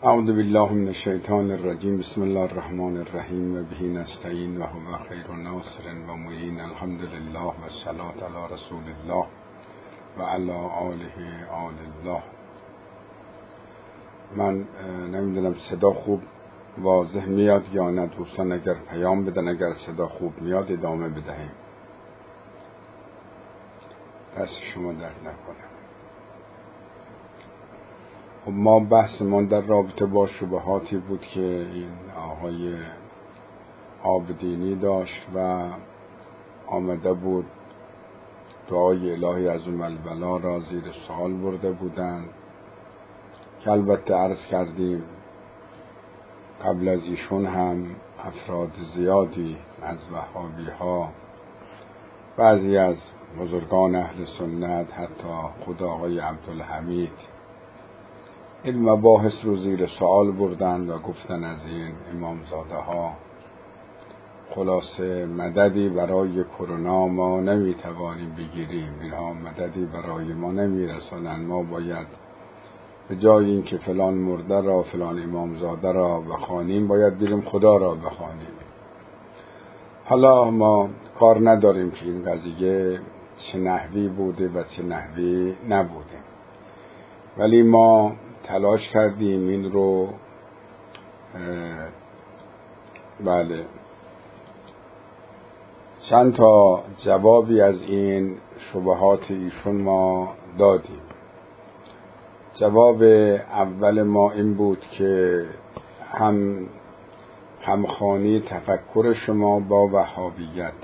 اعوذ بالله من الشیطان الرجیم. بسم الله الرحمن الرحیم و به نستعین و هو خیر ناصر و معین. الحمد لله و الصلاة علی رسول الله و علی آل الله. من نمیدونم صدا خوب واضح میاد یا نه. دوستان اگر پیام بدن اگر صدا خوب میاد ادامه بدهیم. دست شما درد نکنه. خب ما بحثمان در رابطه با شبهاتی بود که این آقای عابدینی داشت و آمده بود دعای الهی عظیم البلا را زیر سوال برده بودند که البته عرض کردیم قبل از ایشون هم افراد زیادی از وهابی ها، بعضی از بزرگان اهل سنت، حتی خود آقای عبدالحمید این مباحث رو زیر سوال بردند و گفتن از این امامزاده ها خلاصه مددی برای کرونا ما نمیتوانیم بگیریم، اینها مددی برای ما نمیرسانند، ما باید به جای این که فلان مرده را فلان امامزاده را بخوانیم باید بریم خدا را بخوانیم. حالا ما کار نداریم که این قضیه چه نحوی بوده و چه نحوی نبوده، ولی ما تلاش کردیم این رو چند تا جوابی از این شبهات ایشون ما دادیم. جواب اول ما این بود که همخوانی تفکر شما با وهابیت،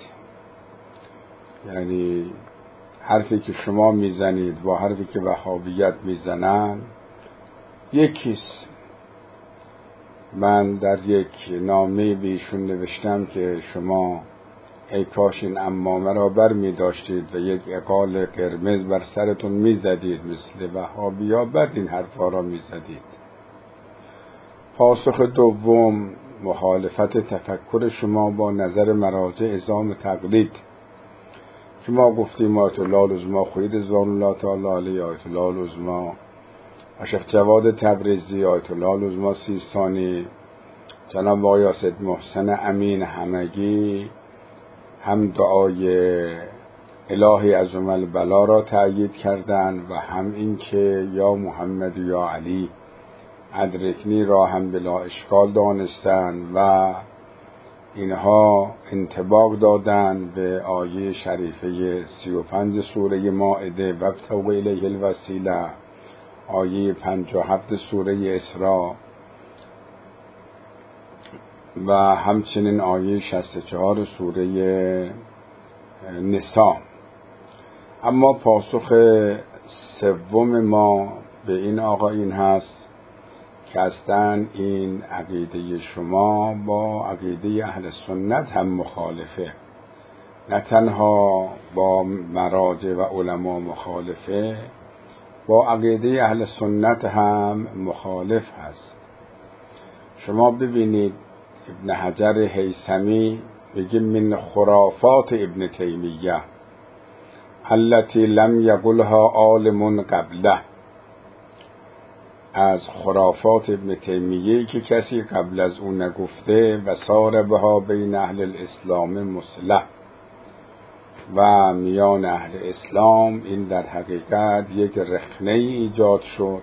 یعنی حرفی که شما میزنید با حرفی که وهابیت میزنن یکیست. من در یک نامه بیشون نوشتم که شما ای کاش این عمامه را بر می داشتید و یک عقال قرمز بر سرتون می زدید، مثل وهابیا بعد این حرفا را می زدید. پاسخ دوم مخالفت تفکر شما با نظر مراجع عظام تقلید. شما گفتیم آیت الله العظمی خود رضوان الله تعالی علیه، آیت الله العظمی شیخ جواد تبریزی، آیت الله العظمی سیستانی، جناب آقای اسد محسن امین همگی هم دعای الهی عظیم البلا را تأیید کردند و هم این که یا محمد یا علی ادرکنی را هم بلا اشکال دانستند و اینها انطباق دادند به آیه شریفه 35 سوره مائده وابتغوا الیه الوسیله، آیه 57 سوره اسراء و همچنین آیه 64 سوره نساء. اما پاسخ سوم ما به این آقایون هست که اصلا این عقیده شما با عقیده اهل سنت هم مخالفه، نه تنها با مراجع و علما مخالفه، با عقیده اهل سنت هم مخالف هست. شما ببینید ابن حجر هیثمی میگه من خرافات ابن تیمیه التي لم یقلها عالم قبله، از خرافات ابن تیمیه که کسی قبل از اون نگفته و سار بها بین اهل الاسلام مصلح، و میان اهل اسلام این در حقیقت یک رخنه ایجاد شد.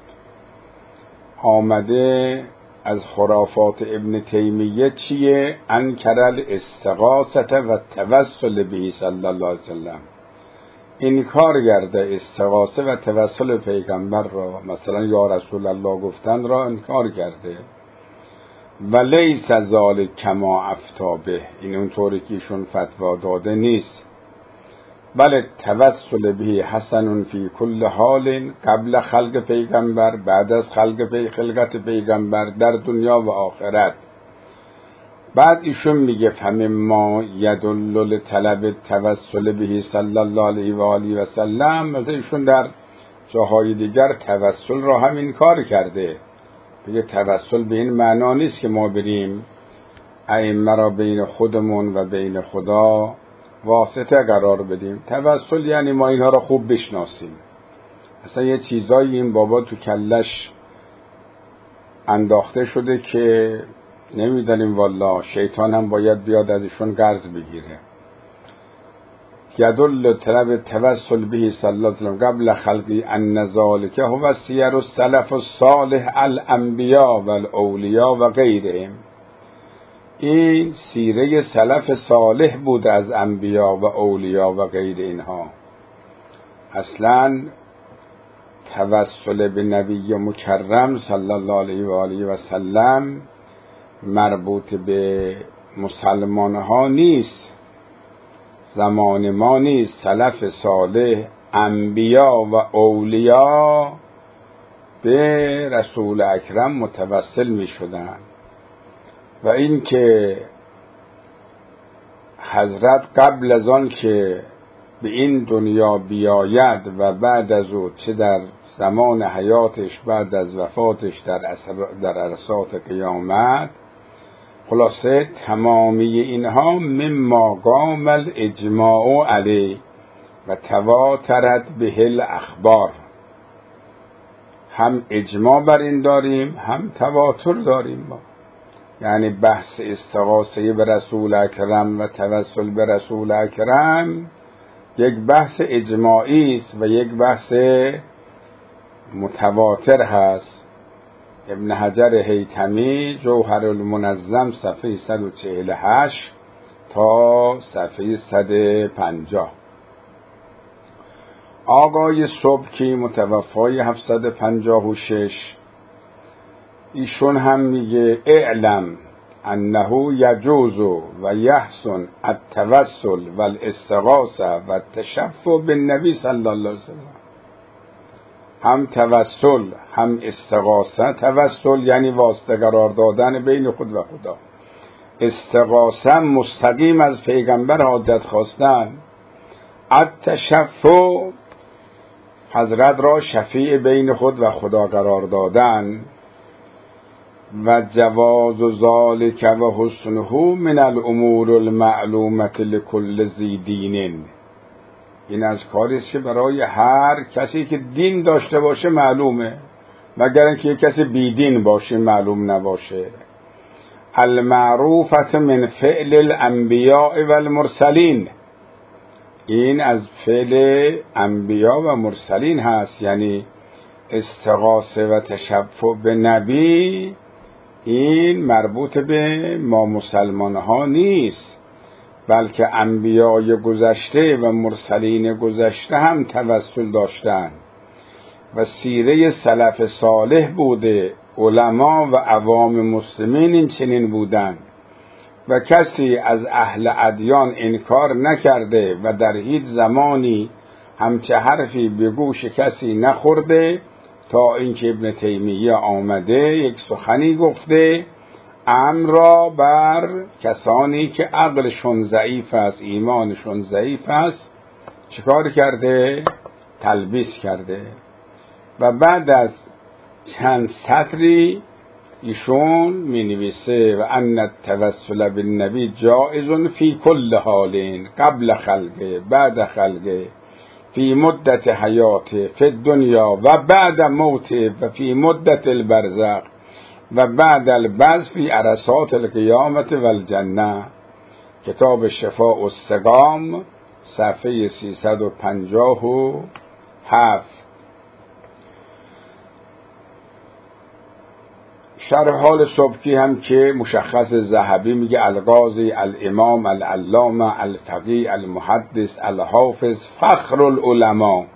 آمده از خرافات ابن تیمیه چیه؟ انکر الاستغاثة و توسل به صلی الله علیه وسلم، انکار کرده استغاثه و توسل پیغمبر را، مثلا یا رسول الله گفتن را انکار کرده. و لیس ذلک کما افتی به، این اونطوری که ایشون فتوا داده نیست. بله توسل به حسن فی کل حال، قبل خلق پیغمبر، بعد از خلقت پیغمبر، در دنیا و آخرت. بعد ایشون میگه فمما یدل لطلب توسل به صلی الله علیه و آله و سلم، مثلا ایشون در جاهای دیگر توسل را هم انکار کرده، میگه توسل به این معنا نیست که ما بریم ائمه را بین خودمون و بین خدا واسطه قرار بدیم. توسل یعنی ما اینها را خوب بشناسیم، اصلا یه چیزایی این بابا تو کلش انداخته شده که نمیدانیم والله، شیطان هم باید بیاد ازشون قرض بگیره. یدل طلب توسل به صلی الله علیه وسلم قبل خلقی ان ذلک هو سیر السلف الصالح الانبیاء والاولیاء و غیرهم. این سیره سلف صالح بود از انبیا و اولیاء و غیر اینها. اصلا توسل به نبی مکرم صلی الله علیه و آله و سلم مربوط به مسلمان ها نیست، زمان ما نیست. سلف صالح انبیا و اولیاء به رسول اکرم متوسل می شدن و این که حضرت قبل از آن که به این دنیا بیاید و بعد از او، چه در زمان حیاتش بعد از وفاتش در عرصات قیامت، خلاصه تمامی اینها مما قام الاجماع علیه و تواترت به الاخبار. هم اجماع بر این داریم، هم تواتر داریم ما. یعنی بحث استغاثه به رسول اکرم و توسل به رسول اکرم یک بحث اجماعی است و یک بحث متواتر هست. ابن حجر هیثمی جوهر المنظم صفحه 148 تا صفحه 150. آقای سبکی متوفای 756 ایشون هم میگه اعلم انه یجوز و یحسن التوسل و الاستغاثه و التشفع بالنبی صلی الله علیه وسلم. هم توسل هم استغاثه. توسل یعنی واسطه قرار دادن بین خود و خدا. استغاثه مستقیم از پیغمبر حاجت خواستن. التشفع حضرت را شفیع بین خود و خدا قرار دادن. و جواز ذالک و حسنه من الامور المعلومه لكل ذی دین. این از کاری است که برای هر کسی که دین داشته باشه معلومه، مگر اینکه یک کسی بیدین باشه معلوم نباشه. المعروفه من فعل الانبیاء و المرسلین. این از فعل انبیا و مرسلین هست، یعنی استغاثه و تشفع به نبی این مربوط به ما مسلمان ها نیست، بلکه انبیای گذشته و مرسلین گذشته هم توسل داشتند و سیره سلف صالح بوده. علما و عوام مسلمین این چنین بودند و کسی از اهل ادیان انکار نکرده و در هیچ زمانی همچه حرفی به گوش کسی نخورده تا اینکه ابن تیمیه آمده یک سخنی گفته امر را بر کسانی که عقلشون ضعیف است، ایمانشون ضعیف است، چیکار کرده؟ تلبیس کرده. و بعد از چند سطری ایشون می نویسه و ان التوسل بالنبی جائز فی کل حال، قبل خلقه، بعد خلقه، فی مدت حیاته، فی الدنیا و بعد موته و فی مدت البرزخ و بعد البعث فی عرصات القیامت و الجنه. کتاب شفاء السقام صفحه 357. شرح حال سبکی هم که مشخص ذهبی میگه القاضی الامام العلامه الفقیه المحدث الحافظ فخر العلماء،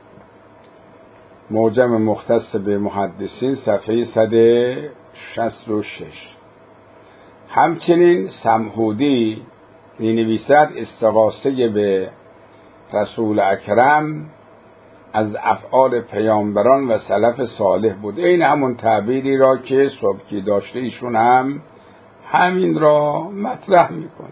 معجم مختص به محدثین صفحه 166. همچنین سمهودی می نویسد استغاثه به رسول اکرم از افعال پیامبران و سلف صالح بود. این همون تعبیری را که سبکی داشته ایشون هم همین را مطرح میکنه.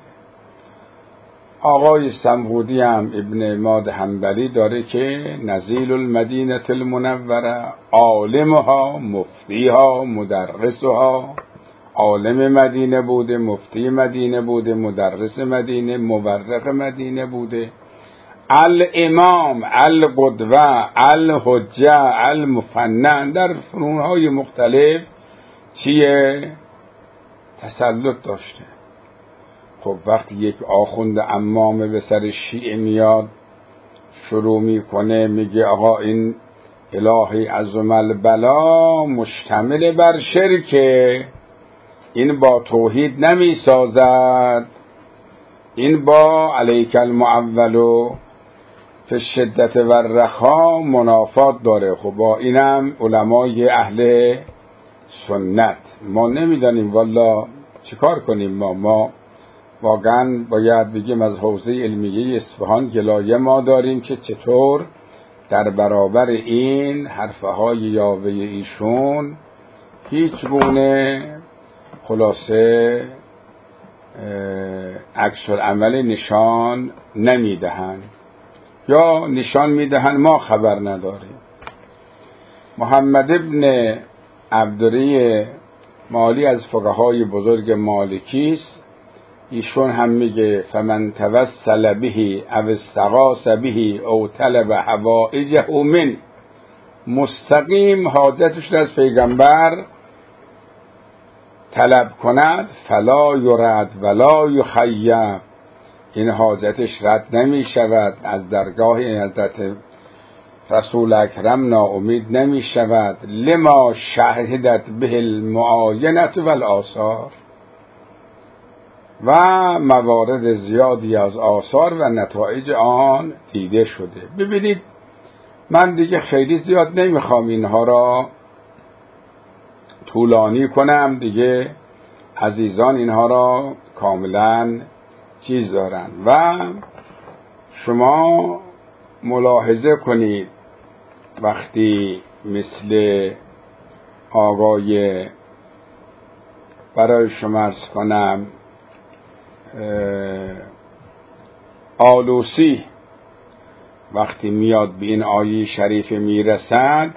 آقای سمهودی هم ابن عماد حنبلی داره که نزیل المدینه المنوره، عالمها، مفتیها، مدرسها. عالم مدینه بوده، مفتی مدینه بوده، مدرس مدینه، مورخ مدینه بوده. الامام، القدوه، الحجه، المفنن، در فنونهای مختلف چیه؟ تسلط داشته. خب وقتی یک آخوند عمامه به سر شیعه میاد شروع میکنه میگه آقا این الهی عظم البلا مشتمل بر شرکه، این با توحید نمی سازد، این با علیک المعولو فی الشدت و الرخا منافات داره. خب با اینم علمای اهل سنت ما نمیدانیم والا چیکار کنیم. ما واقعا باید بگیم از حوزه علمیه اصفهان گلایه ما داریم که چطور در برابر این حرفه های یاوه ایشون هیچ گونه خلاصه عکس العمل نشان نمیدهند یا نشان میدهند ما خبر نداریم. محمد ابن عبدری مالی از فقهای بزرگ مالکی است. ایشون هم میگه فمن توسل به او استغاث به او طلب حوائجه من، مستقیم حاجتش از پیغمبر طلب کند فلا یرد ولا یخیب، این حاجتش رد نمی شود، از درگاه حضرت رسول اکرم ناامید نمی شود. لما شهدت به المعاینه و الآثار، و موارد زیادی از آثار و نتایج آن دیده شده. ببینید من دیگه خیلی زیاد نمیخوام اینها را طولانی کنم دیگه، عزیزان اینها را کاملا چیز دارن و شما ملاحظه کنید وقتی مثل آقای برای شما عرض کنم آلوسی وقتی میاد به این آیه شریفه میرسد،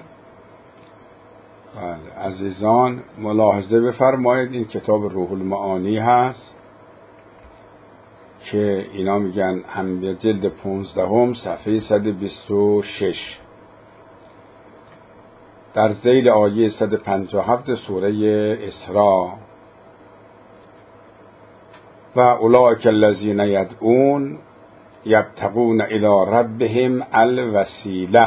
عزیزان ملاحظه بفرمایید. این کتاب روح المعانی هست که اینا میگن هم جلد 15 صفحه 126 در ذیل آیه 157 سوره اسراء و اولئک الذین یدعون یبتغون الی ربهم الوسیله،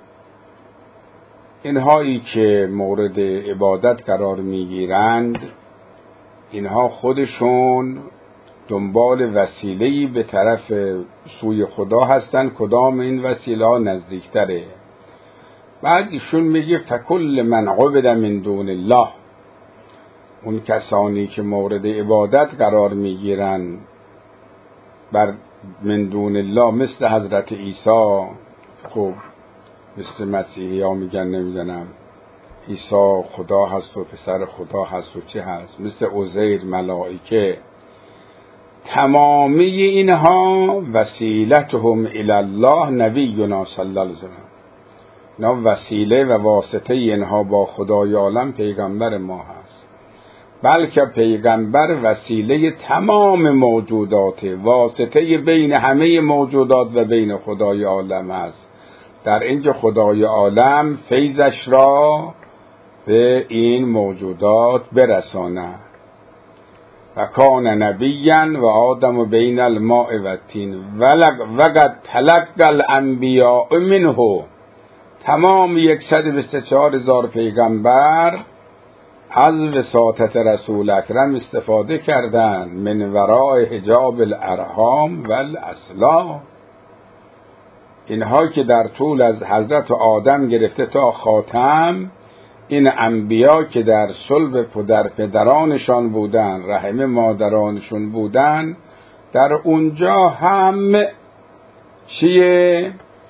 اینهایی که مورد عبادت قرار میگیرند اینها خودشون دنبال وسیله‌ای به طرف سوی خدا هستند. کدام این وسیله ها نزدیکتره؟ بعد ایشون میگه فکل من عبد من دون الله، اون کسانی که مورد عبادت قرار میگیرن بر من دون الله مثل حضرت عیسی، خب مثل مسیحی ها میگن نمیدونم عیسی خدا هست و پسر خدا هست و چه هست، مثل عزیر، ملائکه، تمامی اینها وسیلتهم الی الله نبینا صلی الله علیه و سلم، اینا وسیله و واسطه اینها با خدای عالم پیغمبر ما هست. بلکه پیغمبر وسیله تمام موجودات، واسطه بین همه موجودات و بین خدای عالم است، در اینکه خدای عالم فیضش را به این موجودات برساند. و کان نبیا و آدم بین الماء و الطین وقد تلقى الانبیاء منه، تمام 124,000 پیغمبر از وساطت رسول اکرم استفاده کردند. من وراء حجاب الارحام و الاسلام، اینها که در طول از حضرت آدم گرفته تا خاتم، این انبیا که در صلب پدرانشان بودن، رحم مادرانشون بودن، در اونجا هم چیه؟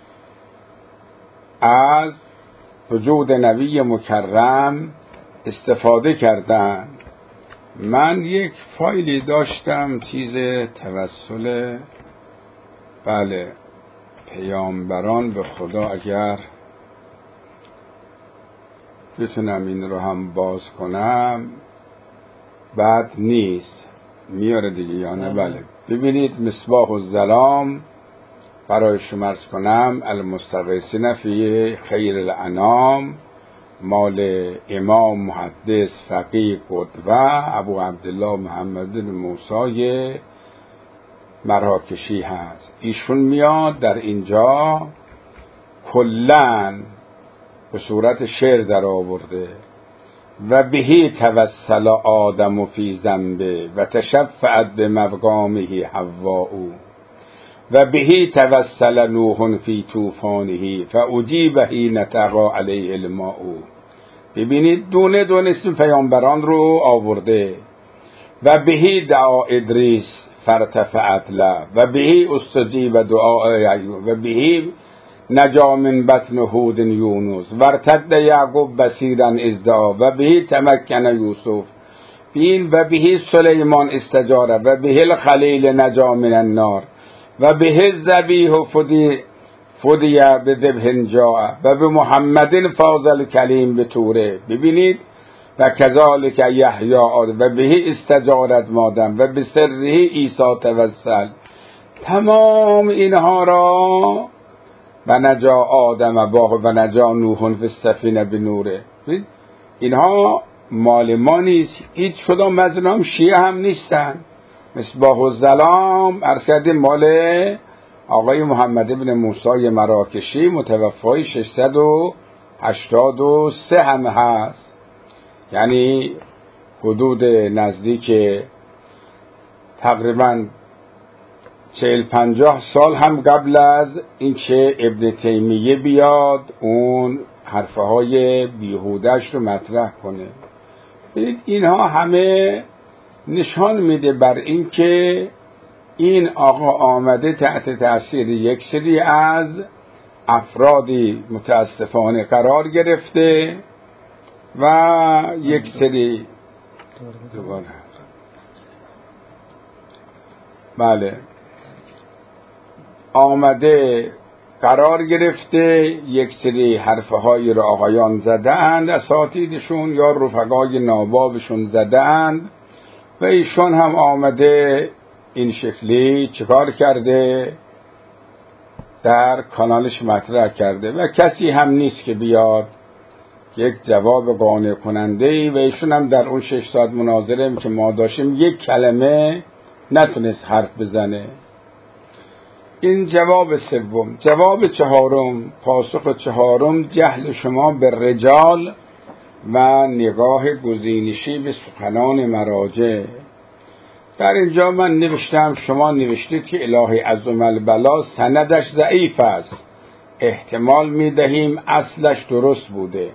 از وجود نبی مکرم استفاده کردن. من یک فایلی داشتم چیز توسل پیامبران به خدا، اگر بتونم این رو هم باز کنم بد نیست، میاره دیگه یا نه؟ بله ببینید مصباح الظلام برای شما عرض کنم المستغیثین فی خیر الانام مال امام محدث فقیه قدوه ابو عبدالله محمد بن موسی مراکشی هست. ایشون میاد در اینجا کلن به صورت شعر در آورده و بهی توسل آدم فی ذنبه و تشفعت به مقامه حواء و بهی توسل نوح فی طوفانه فاجیب حین طغی علیه الماء. ببینید دونه دونه اسم پیامبران رو آورده. و بهی دعا ادریس فارتفعت له و بهی استجیب دعاء ایوب و بهی نجا من بطن هود یونس و ارتد یعقوب بصیرا اذ دعا و بهی تمکن یوسف بین و بهی سلیمان استجاره و بهی الخلیل نجا من النار و بهی الذبیح فدی به ذبح جاء و به محمد فاز الکلیم به توره. ببینید و کذالک یحیی و بهی استجارت مادم و به سره عیسی توسل. تمام اینها را و نجا آدم باه و نجا نوح فی السفینه بنوره. اینها مال ما نیست، هیچ کدام از اینها شیعه هم نیستن. مصباح الظلام ارشد مال آقای محمد ابن موسی مراکشی متوفای 683 هم هست، یعنی حدود نزدیک تقریبا 40-50 سال هم قبل از اینکه ابن تیمیه بیاد اون حرفه های بیهودش رو مطرح کنه. اینها همه نشان میده بر این که این آقا آمده تحت تأثیر یک سری از افرادی متاسفانه قرار گرفته و یک سری بله آمده قرار گرفته یک سری حرفه هایی را آقایان زدند، اساتیدشون یا رفقای نابابشون زدند و ایشون هم آمده این شکلی چیکار کرده در کانالش مطرح کرده و کسی هم نیست که بیاد یک جواب قانع کننده ای و ایشون هم در اون 6 ساعت مناظره که ما داشتیم یک کلمه نتونست حرف بزنه. این جواب سوم. جواب چهارم، پاسخ چهارم، جهل شما به رجال و نگاه گزینشی به سخنان مراجع. در اینجا من نوشتم، شما نوشتید که الهی عظم البلا سندش ضعیف است، احتمال میدهیم اصلش درست بوده.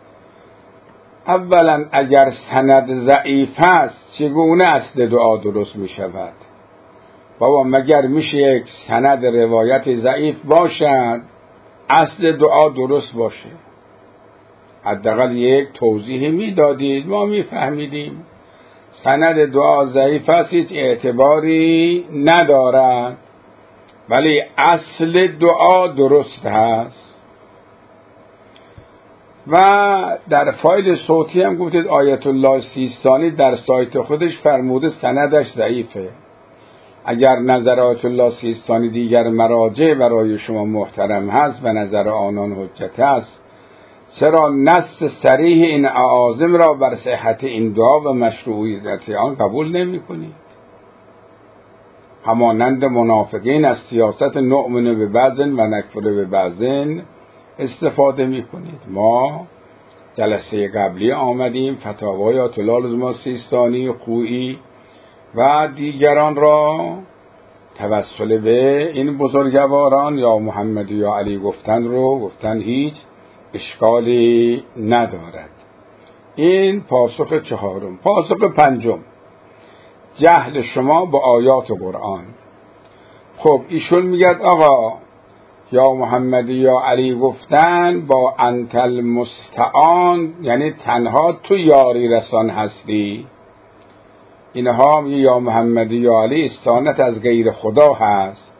اولا اگر سند ضعیف است چگونه اصل دعا درست می شود؟ بابا مگر میشه یک سند روایت ضعیف باشد اصل دعا درست باشه؟ حداقل یک توضیح میدادید ما میفهمیدیم. سند دعا ضعیف است هیچ اعتباری ندارد ولی اصل دعا درست هست. و در فایل صوتی هم گفتید آیت الله سیستانی در سایت خودش فرموده سندش ضعیفه. اگر نظر آیت الله سیستانی دیگر مراجع برای شما محترم هست و نظر آنان حجت است، چرا نص صریح این اعاظم را بر صحت این دعا و مشروعیت آن قبول نمی کنید؟ همانند منافقین از سیاست نؤمن به بعضن و نکفر به بعضن استفاده می کنید. ما جلسه قبلی آمدیم فتاوای آیت الله العظمی سیستانی، خویی و دیگران را توسل به این بزرگواران یا محمد یا علی گفتن هیچ اشکالی ندارد. این پاسخ چهارم. پاسخ پنجم، جهل شما با آیات قرآن. خب ایشون میگه آقا یا محمد یا علی گفتن با انت المستعان یعنی تنها تو یاری رسان هستی. اینها میگه یا محمد یا علی استعانت از غیر خدا هست.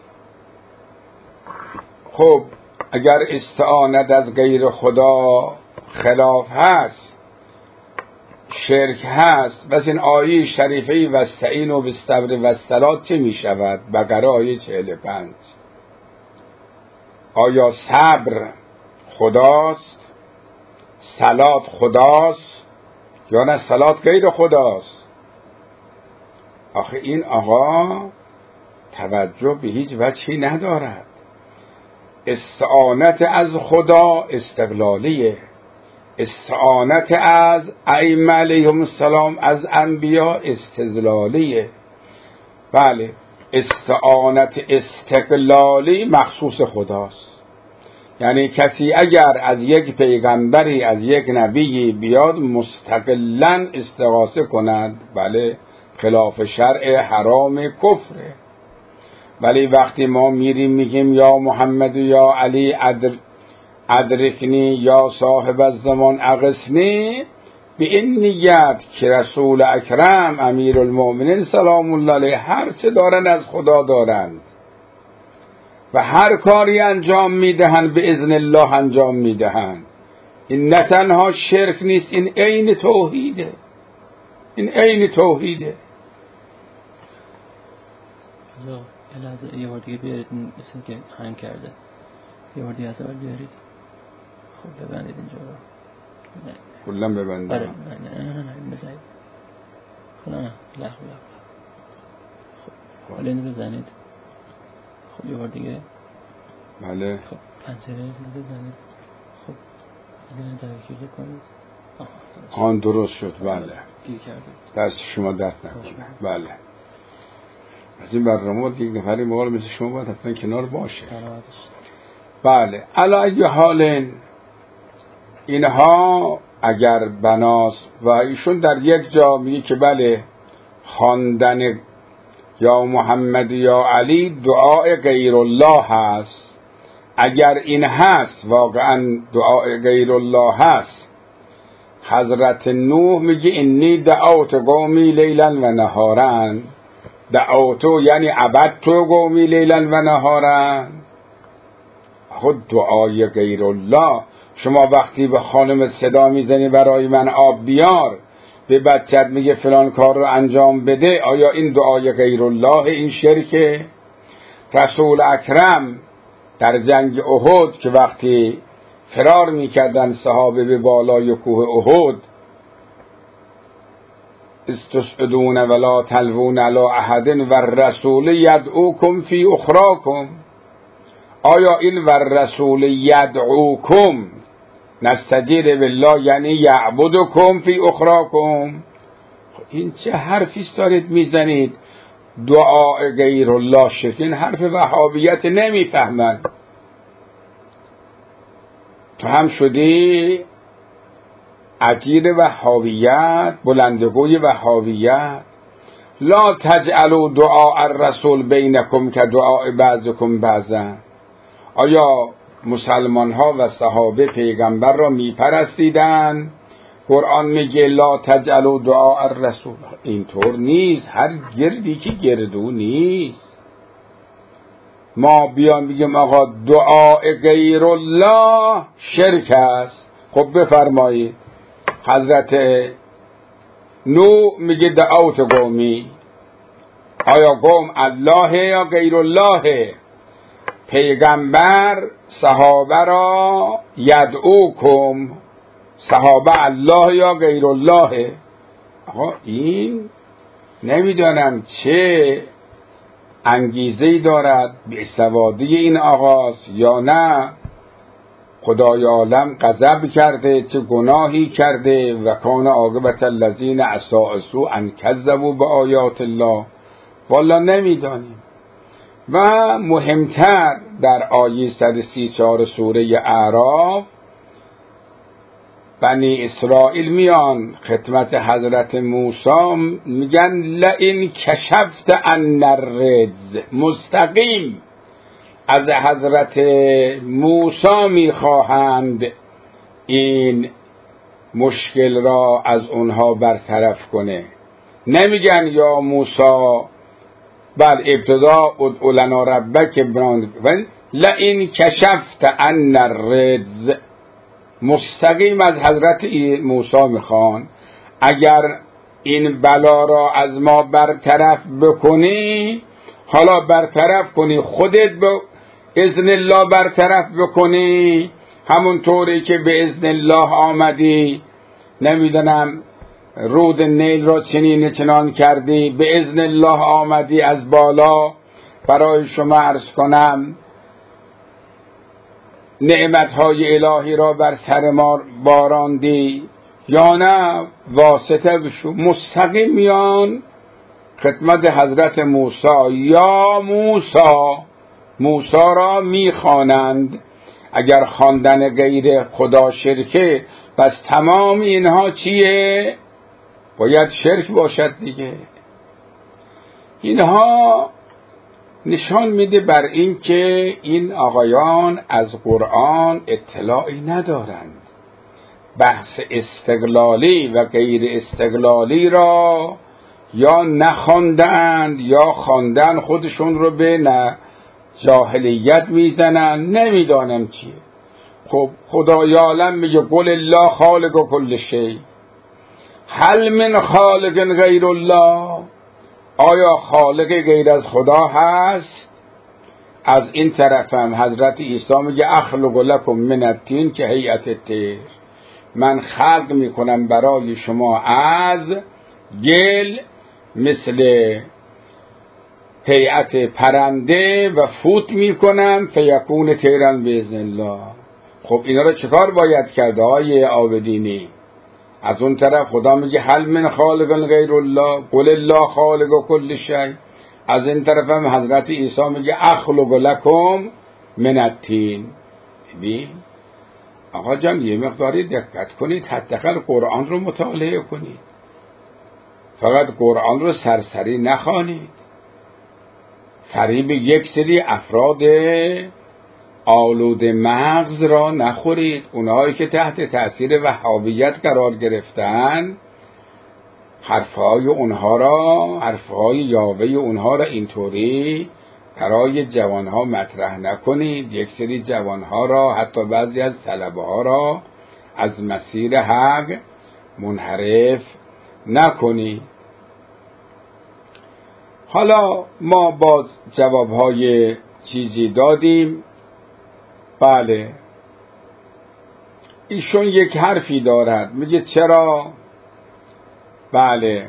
خب اگر استعانت از غیر خدا خلاف هست، شرک هست، بس این آیه شریفه واستعین و بالصبر والصلاة چه می شود؟ بقره آیه 45. آیا صبر خداست؟ صلات خداست یا نه صلات غیر خداست؟ آخه این آقا توجه به هیچ وجهی ندارد. استعانت از خدا استقلالیه، استعانت از ائمه علیهم السلام از انبیا استدلالیه. بله، استعانت استقلالی مخصوص خداست. یعنی کسی اگر از یک پیغمبری، از یک نبی بیاد مستقلاً استغاثه کند، بله خلاف شرع حرام کفره. ولی وقتی ما میریم میگیم یا محمد یا علی ادرکنی یا صاحب الزمان اغثنی، به این نیت که رسول اکرم امیر المؤمنین سلام الله علیه هر چه دارن از خدا دارند و هر کاری انجام میدهند به اذن الله انجام میدهند. این نه تنها شرک نیست، این عین توحیده، این عین توحیده. یه بار دیگه بیارید، مثل که هنگ کرده. یه بار دیگه از اول بیارید. خب ببندید اینجا رو. کلن ببندید. نه بزنید. خب نه لحظه. خب حالا اینو بزنید. خب یه بار دیگه. بله. خب پنجره بزنید. خب اینو درگیر کنید. آن درست شد. بله. گیر کردید. دست شما درد نکنه. بله. از این برنامه دیگه نفری مقال مثل شما باید حتما کنار باشه. بله. علی حال اینها اگر بناست و ایشون در یک جا میگه که بله خواندن یا محمد یا علی دعای غیر الله هست. اگر این هست واقعا دعای غیر الله هست، حضرت نوح میگه انی دعوت قومی لیلا و نهارا، دعوتو یعنی عبدتو قومی لیلا و نهارا. خود دعای غیر الله، شما وقتی به خانم صدا میزنی برای من آب بیار، به بچت میگه فلان کار رو انجام بده، آیا این دعای غیر الله؟ این شرکه؟ رسول اکرم در جنگ احد که وقتی فرار میکردن صحابه به بالای کوه احد، استسعدون ولا تلوون علی احد و الرسول یدعوکم فی اخراکم، آیا این و الرسول یدعوکم نستجیر بالله یعنی یعبدکم فی اخراکم؟ این چه حرفی دارید میزنید؟ دعا غیر الله شرک. این حرف وهابیت نمیفهمن. تو هم شدی اجیر وهابیت، بلندگوی وهابیت. لا تجعلوا دعاء الرسول بینکم که دعاء بعضکم بعضا. آیا مسلمان ها و صحابه پیغمبر را میپرستیدن؟ قرآن میگه لا تجعلوا دعاء الرسول. اینطور نیست، هر گردی که گردو نیست. ما بیان بگیم آقا دعاء غیر الله شرک است. خب بفرمایید. حضرت نوح میگه دعوت قومی، آیا قوم الله یا غیر الله؟ پیغمبر صحابه را یدعوکم، صحابه الله یا غیر الله؟ آقا این نمیدانم چه انگیزه‌ای دارد به سوادی این آغاز، یا نه خدای عالم غضب کرده، چه گناهی کرده و کان عاقبت الذین اساءوا سوء ان کذبوا بآیات الله. والا نمیدانیم. و مهمتر در آیه 134 سوره اعراف بنی اسرائیل میان خدمت حضرت موسی میگن لئن کشفت عنا الرجز، مستقیم از حضرت موسی میخواهند این مشکل را از اونها برطرف کنه. نمیگن یا موسی بل ابتدا ادعو لنا ربک لئن کشفت عنا الرجز، مستقیم از حضرت موسی میخوان اگر این بلا را از ما برطرف بکنی، حالا برطرف کنی، خودت به اذن الله برطرف بکنی، همون طوری که به اذن الله آمدی نمیدونم رود نیل را چنین چنان کردی، به اذن الله آمدی از بالا برای شما عرض کنم نعمتهای الهی را بر سر ما باراندی، یا نه واسطه بشو مستقیم میان خدمت حضرت موسی، یا موسی را میخوانند. اگر خواندن غیر خدا شرکه، پس تمام اینها چیه؟ باید شرک باشد دیگه. اینها نشان میده بر این که این آقایان از قرآن اطلاعی ندارند. بحث استقلالی و غیر استقلالی را یا نخواندند یا خواندن خودشون رو به جاهلیت میزنن، نمیدانم چیه. خب خدای عالم میگه قل الله خالق کل شیء هل من خالق غیر الله، آیا خالق غیر از خدا هست؟ از این طرف هم حضرت عیسی میگه اخلق لکم من الطین که هیئت الطیر، من خلق میکنم برای شما از گل مثل هیئت پرنده و فوت میکنم فیکون طیرا باذن الله. خب اینا رو چکار باید کرده های عابدینی؟ از اون طرف خدا میگه هل من خالق غیر الله قل الله خالق کل شیء، از این طرف هم حضرت عیسی میگه اخلق لکم من الطین. ببین آقا جان یه مقداری دقت کنید، حداقل قرآن رو مطالعه کنید، فقط قرآن رو سرسری نخوانید، فریب یک سری افراد آلود مغز را نخورید. اونهایی که تحت تأثیر وهابیت قرار گرفتن، حرفهای یاوه اونها را اینطوری برای جوانها مطرح نکنید. یک سری جوانها را، حتی بعضی از طلبه ها را از مسیر حق منحرف نکنید. حالا ما باز جوابهای چیزی دادیم. بله ایشون یک حرفی دارد، میگه چرا؟ بله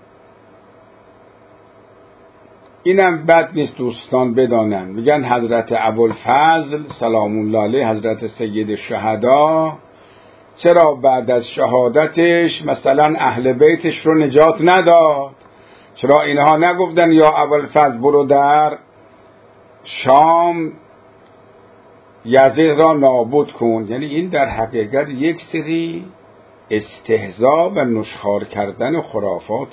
اینم بد نیست دوستان بدانن. میگن حضرت ابوالفضل سلام الله علیه، حضرت سید الشهدا، چرا بعد از شهادتش مثلا اهل بیتش رو نجات نداد؟ چرا اینها نگفتن یا ابوالفضل برو در شام یزید را نابود کن؟ یعنی این در حقیقت یک سری استهزا و نشخوار کردن خرافات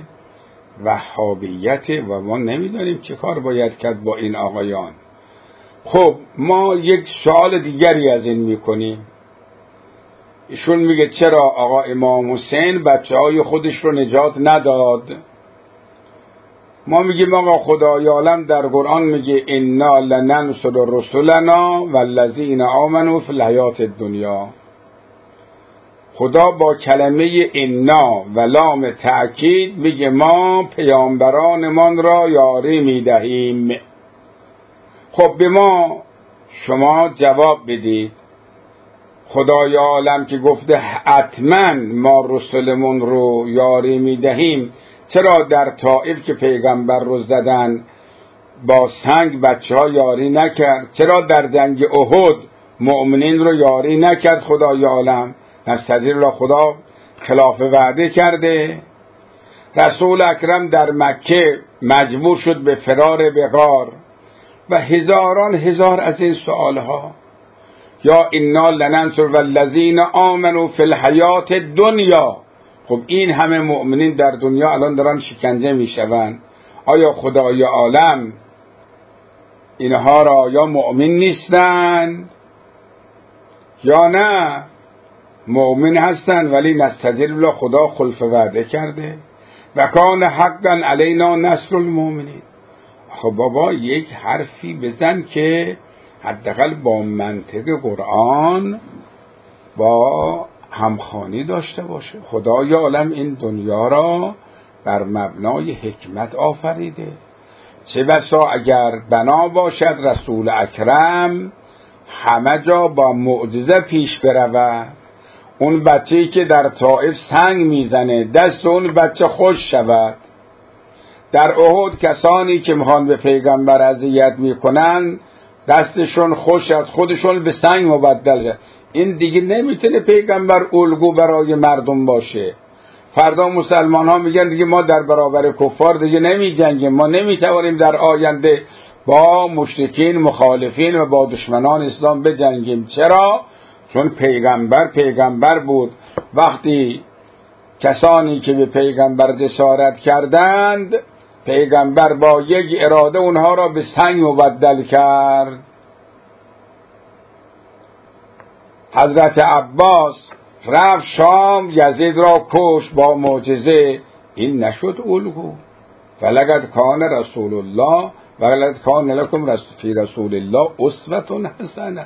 وهابیت و ما نمیدانیم چه کار باید کرد با این آقایان. خب ما یک سوال دیگری از این میکنیم. ایشون میگه چرا آقا امام حسین بچه‌های خودش رو نجات نداد؟ ما میگیم آقا خدای عالم در قرآن میگه انا لننصر رسلنا والذین آمنوا فی الحیات الدنیا. خدا با کلمه انا و لام تأکید میگه ما پیامبرانمان را یاری میدهیم. خب به ما شما جواب بدید. خدای عالم که گفته حتما ما رسولمون رو یاری میدهیم، چرا در طائف که پیغمبر رو زدن با سنگ بچه ها یاری نکرد؟ چرا در جنگ احد مؤمنین رو یاری نکرد خدای عالم؟ نستدیر الله خدا خلاف وعده کرده. رسول اکرم در مکه مجبور شد به فرار به غار و هزاران هزار از این سؤالها. یا انا لننصر والذین آمنوا فی الحیات الدنیا. خب این همه مؤمنین در دنیا الان دارن شکنجه میشوند، آیا خدای عالم اینها را یا مؤمن نیستند یا نه مؤمن هستند ولی نستجیب له خدا خلف وعده کرده و کان حقا علینا نصر المؤمنین. خب بابا یک حرفی بزن که حداقل با منطق قرآن با همخوانی داشته باشه. خدای عالم این دنیا را بر مبنای حکمت آفریده. چه بسا اگر بنا باشد رسول اکرم همه جا با معجزه پیش برود. اون بچه‌ای که در طائف سنگ میزنه دست اون بچه خوش شود. در احد کسانی که میخوان به پیغمبر اذیت میکنن دستشون خوش از خودشون به سنگ مبدل شد. این دیگه نمیتونه پیغمبر الگو برای مردم باشه. فردا مسلمان ها میگن دیگه ما در برابر کفار دیگه نمیجنگیم، ما نمیتوانیم در آینده با مشرکین مخالفین و با دشمنان اسلام بجنگیم. چرا؟ چون پیغمبر بود. وقتی کسانی که به پیغمبر جسارت کردند، پیغمبر با یک اراده اونها را به سنگ مبدل کرد. حضرت عباس رفت شام، یزید را کش با معجزه. این نشد الگو. ولقد کان رسول الله ولقد کان لکم فی رسول الله اسوة حسنه.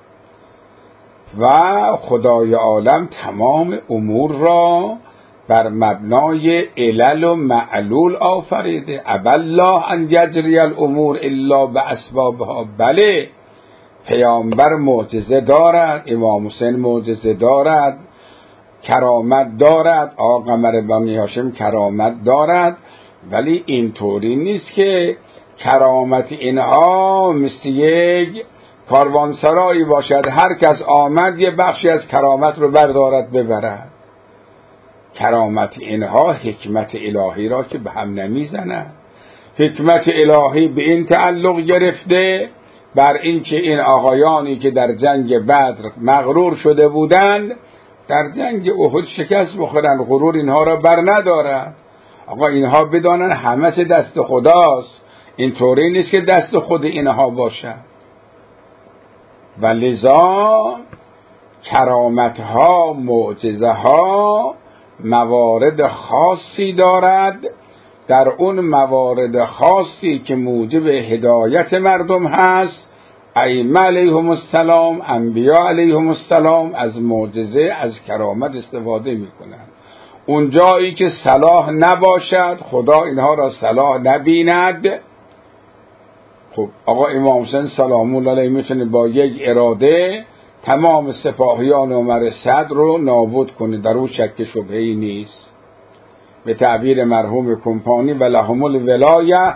و خدای عالم تمام امور را بر مبنای علل و معلول آفریده. ابی الله ان یجری الامور الا باسبابها. بله، پیامبر معجزه دارد، امام حسین معجزه دارد، کرامت دارد، آقا قمر بنی هاشم کرامت دارد، ولی اینطوری نیست که کرامت اینها مثل یک کاروانسرایی باشد هر کس آمد یه بخشی از کرامت رو بردارد ببرد. کرامت اینها حکمت الهی را که به هم نمیزند. حکمت الهی به این تعلق گرفته بر این که این آقایانی که در جنگ بدر مغرور شده بودند در جنگ احد شکست بخورند، غرور اینها را بر ندارد. آقا اینها بدانن همه چه دست خداست، اینطوری نیست که دست خود اینها باشد. و لذا کرامتها، معجزه‌ها موارد خاصی دارد. در اون موارد خاصی که موجب هدایت مردم هست، ائمه علیهم السلام، انبیا علیهم السلام از معجزه، از کرامت استفاده میکنند. اون جایی که صلاح نباشد، خدا اینها را صلاح نبیند. خب آقا امام حسین سلام الله علیه میتونه با یک اراده تمام سپاهیان عمر صدر رو نابود کنه، در او شک شبهه‌ای نیست. به تعبیر مرحوم کمپانی و لهم الولایه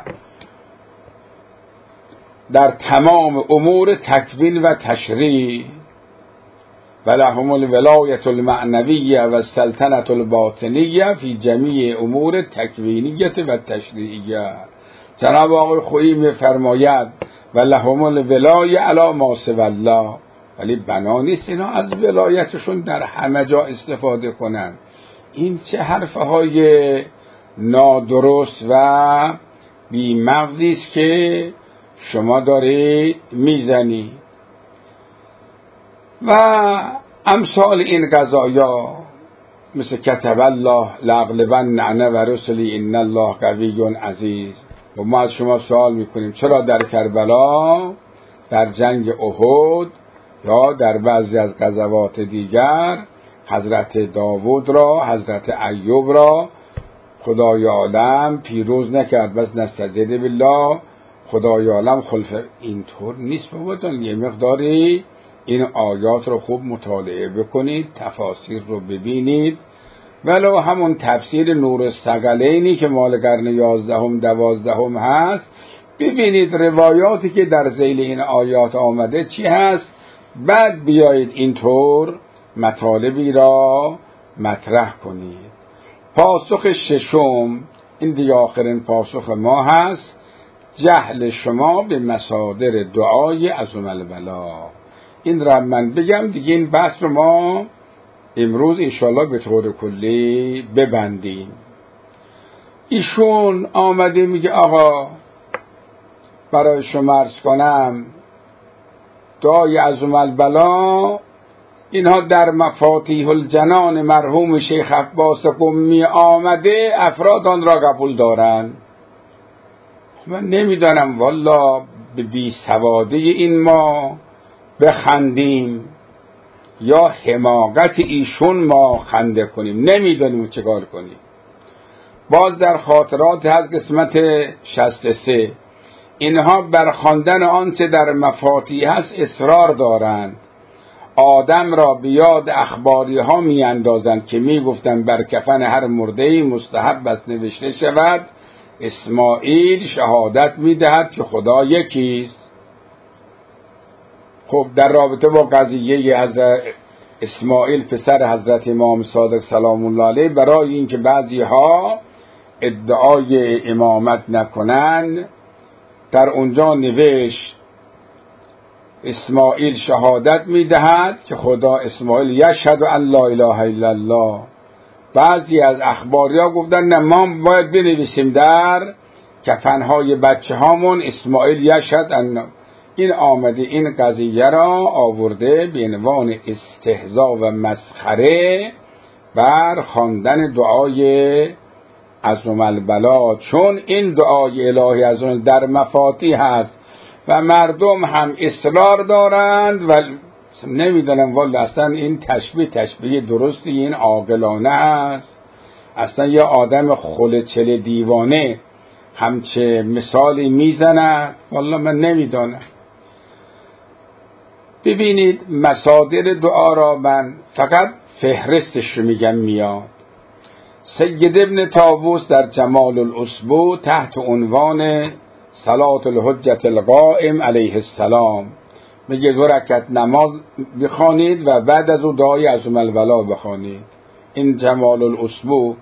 در تمام امور تکوین و تشریع، و لهم الولایة المعنویه و السلطنة الباطنیه فی جمیع امور تکوینیه و تشریعیه. جناب آقای خویی می‌فرماید و لهم الولایه علی ما سوی الله، ولی بنا نیست اینا از ولایتشون در همه جا استفاده کنن. این چه حرفهای نادرست و بی مغزی است که شما داری میزنی. و امثال این قضایا مثل کتب الله لاغلبن انا و رسلی ان الله قوی عزیز. و ما از شما سوال میکنیم چرا در کربلا، در جنگ احد یا در بعضی از غزوات دیگر حضرت داوود را، حضرت ایوب را خدای عالم پیروز نکرد؟ بس نستعجل بالله، خدای عالم خلف. اینطور نیست بابا. یه مقداری این آیات رو خوب مطالعه بکنید، تفاسیر رو ببینید، ولو همون تفسیر نور الثقلینی که مال قرن 11 12 هست ببینید روایاتی که در ذیل این آیات آمده چی هست، بعد بیایید اینطور مطالبی را مطرح کنید. پاسخ ششم، این دیگه آخرین پاسخ ما هست، جهل شما به مصادر دعای عظم البلا. این را من بگم دیگه، این بحث رو ما امروز انشاءالله به طور کلی ببندیم. ایشون آمده میگه آقا برای شما عرض کنم دعای عظم البلا اینها در مفاتیح الجنان مرحوم شیخ عباس قمی آمده، افراد آن را قبول دارند. من نمیدانم والا به بی سوادی این ما بخندیم یا حماقت ایشون ما خنده کنیم، نمیدانیم چه کار کنیم. باز در خاطرات هست قسمت 63 اینها بر خواندن آنچه در مفاتیح است اصرار دارند. آدم را به یاد اخباری ها می اندازند که می گفتند بر کفن هر مرده‌ای مستحب است نوشته شود اسماعیل شهادت می دهد که خدا یکیست. خب در رابطه با قضیه حضرت اسماعیل پسر حضرت امام صادق سلام الله علیه، برای اینکه بعضی ها ادعای امامت نکنند، در اونجا نوشت اسماعیل شهادت میدهد که خدا اسماعیل یشهد ان لا اله الا الله. بعضی از اخباریا گفتن نه ما باید بنویسیم در کفنهای بچه هامون اسماعیل یشهد ان. این آمده این قضیه را آورده به عنوان استهزاء و مسخره بر خواندن دعای عظم البلا، چون این دعای الهی عظم در مفاتیح هست و مردم هم اصرار دارند و نمیدونم والا اصلا این تشبیه درستی این عاقلانه است. اصلا یه آدم خلچل دیوانه همچه مثالی میزنه والا من نمیدونم. ببینید مصادر دعا را من فقط فهرستش رو میگم میاد. سید ابن طاووس در جمال الاسبوع تحت عنوان صلاة الحجة القائم علیه السلام میگه 2 رکعت نماز بخوانید و بعد از او دعای عظم البلا بخوانید. این جمال الاسبوع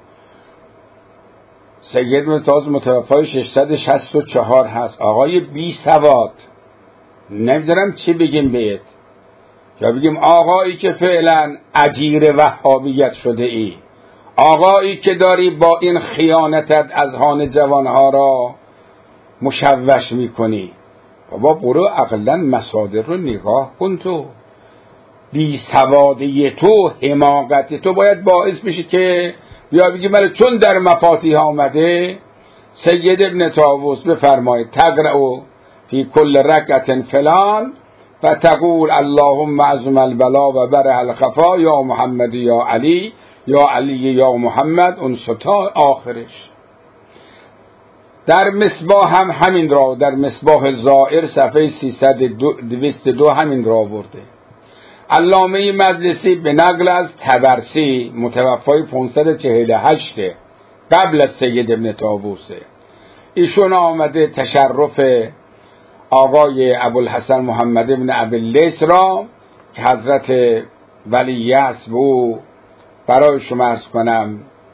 سید ابن طاووس متوفای 664 هست. آقای بی سواد، نمیدونم چی بگیم بهت، یا بگیم آقایی که فعلا اجیر وهابیت شده ای، آقایی که داری با این خیانتت اذهان جوانها را مشوش میکنی. بابا برو اقلا مصادر رو نگاه کن. تو بی سوادی تو، حماقت تو باید باعث بشه که بیا بگی بله چون در مفاتیح آمده. سید ابن طاووس بفرمایید تقرأ فی کل رکعت فلان و تقول اللهم عظم البلا و بره الخفا یا محمد یا علی یا علی یا محمد اون ستا آخرش. در مصباح هم همین را، در مصباح زائر صفحه 302 همین را برده. علامه مجلسی به نقل از طبرسی متوفای 548 قبل از سید ابن طاووسه، ایشون آمده تشرف آقای ابوالحسن محمد ابن ابی‌اللیث را که حضرت ولیعصر به او برای شما عرض کنم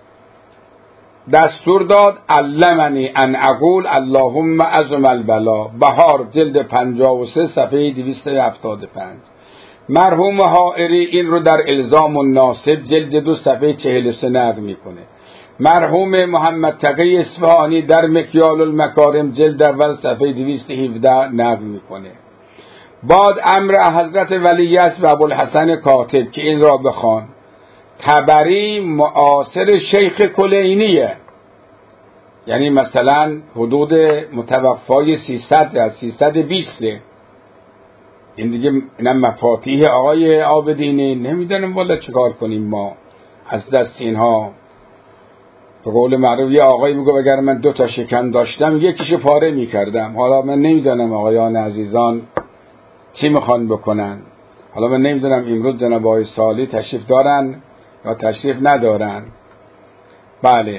دستور داد علمنی ان اقول اللهم عظم البلا. بهار جلد 53 صفحه 275. مرحوم حائری این رو در الزام الناصب جلد 2 صفحه 43 نقل میکنه. مرحوم محمد تقی اصفهانی در مکیال المکارم جلد اول صفحه 217 نقل میکنه. بعد امر حضرت ولیعصر و ابوالحسن کاتب که این را بخوان. طبری معاصر شیخ کلینیه، یعنی مثلا حدود متوفای 320. این دیگه اینم مفاتیح آقای عابدینی. نمیدونم والا چیکار کنیم ما از دست اینها. به قول معروف یه آقایی میگه اگر من 2 تا شکم داشتم یکیشو پاره میکردم. حالا من نمیدونم آقایان عزیزان چی میخوان بکنن. حالا من نمیدونم امروز جناب آقای سالی تشریف دارن یا تشریف ندارن. بله.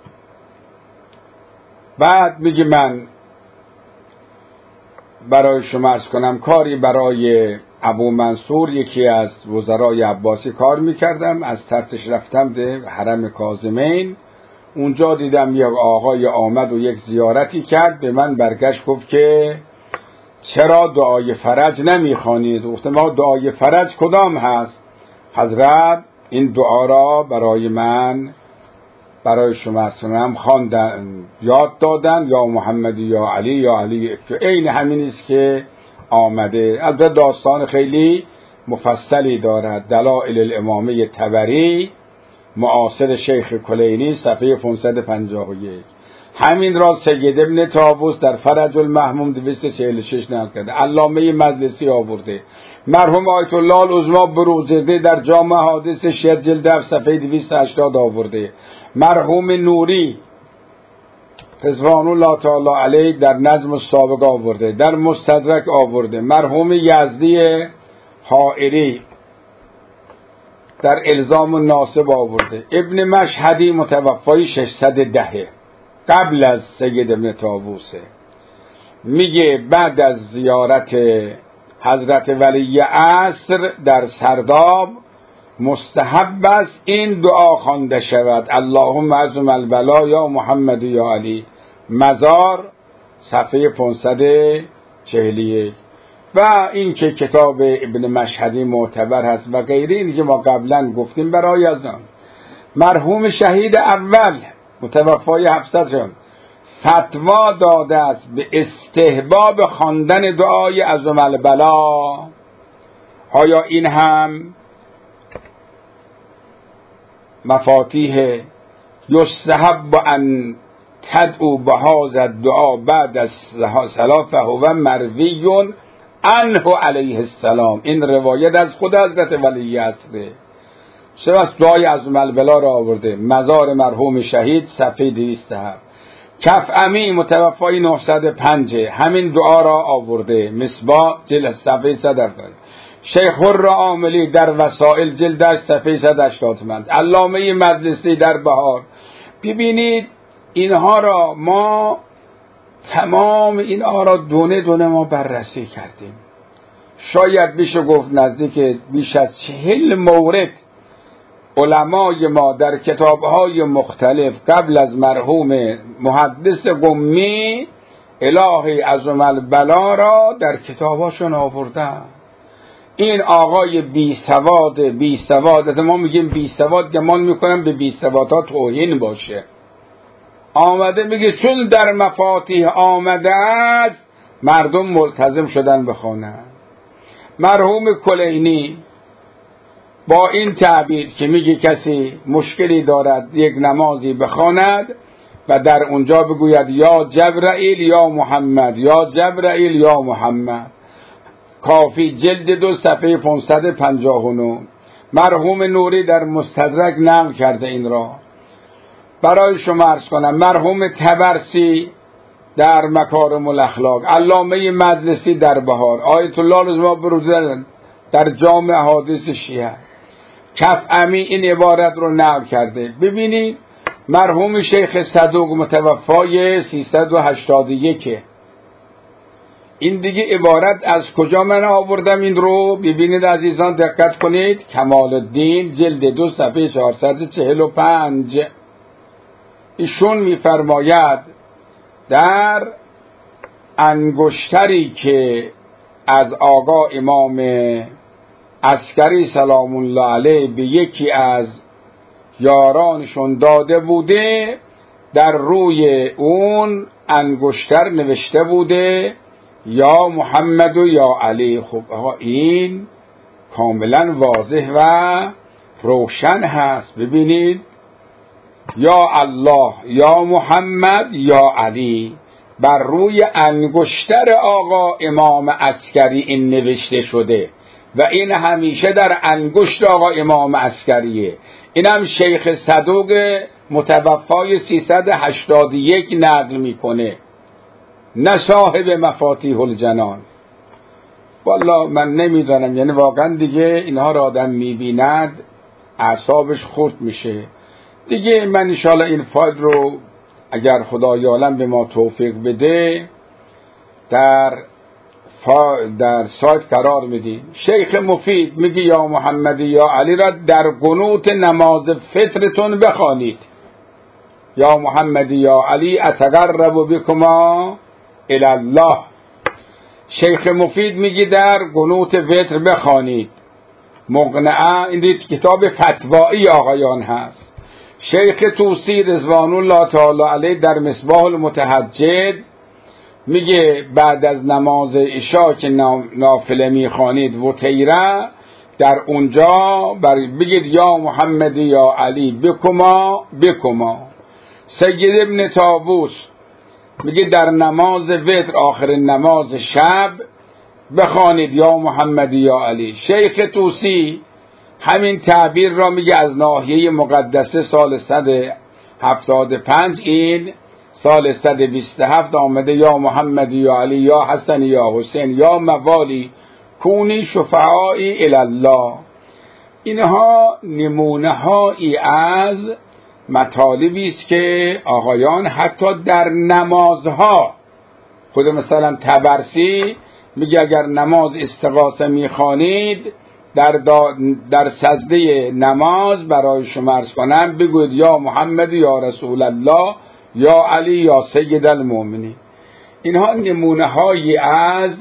بعد میگه من برای شما عرض کنم کاری برای ابو منصور یکی از وزرای عباسی کار میکردم. از ترسش رفتم به حرم کاظمین. اونجا دیدم یک آقای آمد و یک زیارتی کرد. به من برگشت گفت که چرا دعای فرج نمیخوانید؟ گفتم ما دعای فرج کدام هست؟ حضرت این دعا را برای من برای شما سنم خواندن، یاد دادن یا محمد یا علی یا علی، این همین است که آمده. از داستان خیلی مفصلی دارد. دلائل الامامه طبری معاصر شیخ کلینی صفحه 551. همین را سید ابن طاووس در فرج المحموم 246 نقل کرده. علامه مجلسی آورده. مرحوم آیت الله العظمی بروجرده در جامع حادث شیعه جلد 7 صفحه 280 آورده. مرحوم نوری رضوان الله تعالی علیه در نظم السابق آورده، در مستدرک آورده، مرحوم یزدی حائری در الزام الناسب آورده، ابن مشهدی متوفای 610 قبل از سید ابن طاووسه، میگه بعد از زیارت حضرت ولی عصر در سرداب مستحب است این دعا خوانده شود: اللهم عظم البلا یا محمد یا علی، مزار صفحه 541. و این که کتاب ابن مشهدی معتبر هست و غیره، این که ما قبلا گفتیم برای از آن. مرحوم شهید اول متوفای 700 فتوا داده است به استحباب خواندن دعای عظم البلا. آیا این هم مفاتیح یستحب ان تدعو بهذا الدعا بعد از صلاة و مروی عنه علیه السلام، این روایت از خود حضرت ولی عصره. سپس دعای عظم البلا را آورده، مزار مرحوم شهید صفحه 207. کفعمی متوفای 905 همین دعا را آورده، مصباح جلد صفحه 100. شیخ الرعاملی در وسائل جلد صفحه 185. علامه مجلسی در بهار. ببینید اینها را ما تمام اینها را دونه دونه ما بررسی کردیم. شاید بشه گفت نزدیک بیش از 40 مورد علمای ما در کتابهای مختلف قبل از مرحوم محدث قمی الهی عظم البلا را در کتاباشون آوردن. این آقای بی سواد ما میگیم بی سواد، گمان میکنم به بی سوادها توهین باشه، آمده میگه چون در مفاتیح آمده است مردم ملتزم شدن بخونن. مرحوم کلینی با این تعبیر که میگه کسی مشکلی دارد یک نمازی بخواند و در اونجا بگوید یا جبرائیل یا محمد، یا جبرائیل یا محمد، کافی جلد 2 صفحه 559. مرحوم نوری در مستدرک نقل کرده این را. برای شما عرض کنم مرحوم طبرسی در مکارم الاخلاق، علامه مجلسی در بهار، آیت الله رضا بروزه در جامع احادیث شیعه، کفعمی این عبارت رو نقل کرده. ببینید مرحوم شیخ صدوق متوفای 381، این دیگه عبارت از کجا من آوردم این رو ببینید عزیزان، دقت کنید. کمال الدین جلد 2 صفحه 445 ایشون میفرماید در انگشتری که از آقا امام عسکری سلام الله علیه به یکی از یارانشون داده بوده، در روی اون انگشتر نوشته بوده یا محمد و یا علی. خب این کاملا واضح و روشن هست. ببینید یا الله یا محمد یا علی بر روی انگشتر آقا امام عسکری این نوشته شده و این همیشه در انگشت آقا امام عسکریه. اینم شیخ صدوق متوفای 381 نقل میکنه، نه صاحب مفاتیح الجنان. والا من نمیدانم، یعنی واقعا دیگه اینها را آدم میبیند اعصابش خورد میشه دیگه. من انشاءالله این فایل رو اگر خدای عالم به ما توفیق بده در سایت قرار میدیم. شیخ مفید میگه یا محمد یا علی را در قنوت نماز فطرتون بخوانید. یا محمد یا علی اتقرب بکما الی الله. شیخ مفید میگه در قنوت وتر بخوانید. مقنعه این کتاب فتوایی آقایان هست. شیخ طوسی رضوان الله تعالی علیه در مصباح المتهجد میگه بعد از نماز عشا که نافله میخوانید وتیره، در اونجا بگید یا محمد یا علی بکما بکما. سید ابن طاووس میگه در نماز وتر آخر نماز شب بخوانید یا محمد یا علی. شیخ طوسی همین تعبیر را میگه از ناحیه مقدسه سال 175 این سال 127 آمده یا محمد یا علی یا حسن یا حسین یا موالی کونی شفعایی الله. اینها نمونه هایی از مطالبی است که آقایان حتی در نمازها، خود مثلا طبرسی میگه اگر نماز استغاثه میخوانید در سجده نماز برای شما عرض کنم بگوید یا محمد یا رسول الله یا علی یا سید المؤمنین. اینها نمونه هایی از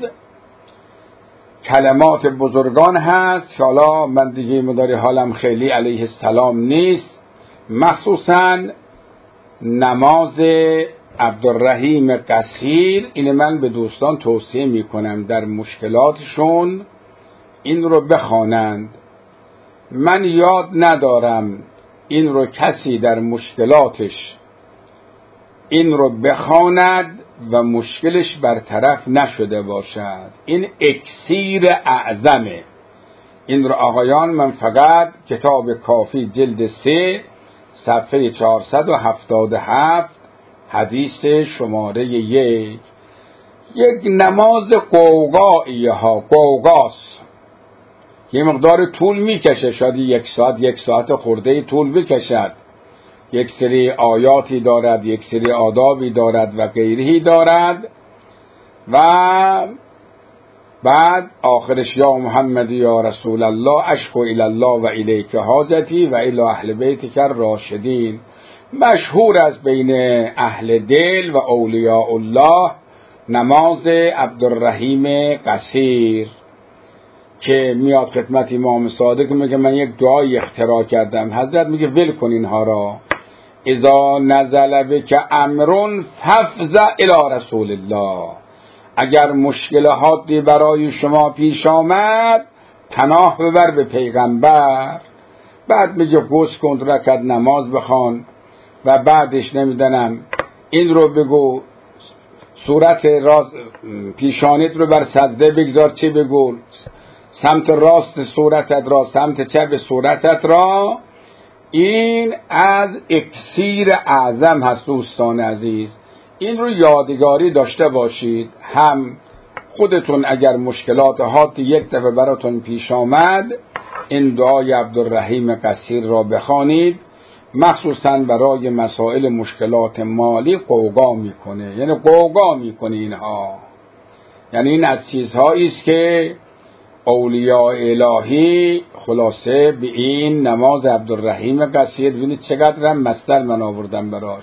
کلمات بزرگان هست که حالا من دیگه مداری حالم خیلی علیه السلام نیست، مخصوصا نماز عبدالرحیم قصیر. این من به دوستان توصیه میکنم در مشکلاتشون این رو بخوانند. من یاد ندارم این رو کسی در مشکلاتش این رو بخواند و مشکلش برطرف نشده باشد. این اکسیر اعظمه. این رو آقایان من فقط کتاب کافی جلد 3 صفحه 477 حدیث شماره 1 یک نماز قوقایی ها، قوقاست، یه مقدار طول میکشه، شاید 1 ساعت خورده طول بکشد، یک سری آیاتی دارد، یک سری آدابی دارد و غیرهی دارد و بعد آخرش یا محمد یا رسول الله اشکو الی الله و الیک حاجتی و الی اهل بیتک الراشدین. مشهور از بین اهل دل و اولیاء الله نماز عبدالرحیم قصیر که میاد خدمت امام صادق میگه من یک دعای اختراع کردم. حضرت میگه ول کن اینها را، اذا نزل بک امر فافزع الی رسول الله. اگر مشکلاتی برای شما پیش آمد پناه ببر به پیغمبر. بعد میگه غسل کن، رکعت نماز بخوان و بعدش نمیدونم این رو بگو، صورت راست پیشانیت رو بر سجده بگذار، چه بگو، سمت راست صورتت را، سمت چپ صورتت را. این از اکسیر اعظم هست دوستان عزیز. این رو یادگاری داشته باشید. هم خودتون اگر مشکلات هات یک دفعه براتون پیش آمد این دعای عبدالرحیم قصیر را بخوانید، مخصوصا برای مسائل مشکلات مالی قوقا میکنه، یعنی قوقا میکنه اینها. یعنی این از چیزهایی است که اولیاء الهی خلاصه به این نماز عبدالرحیم قصیر، ببینید چقدر هم مصدر من آوردم براش.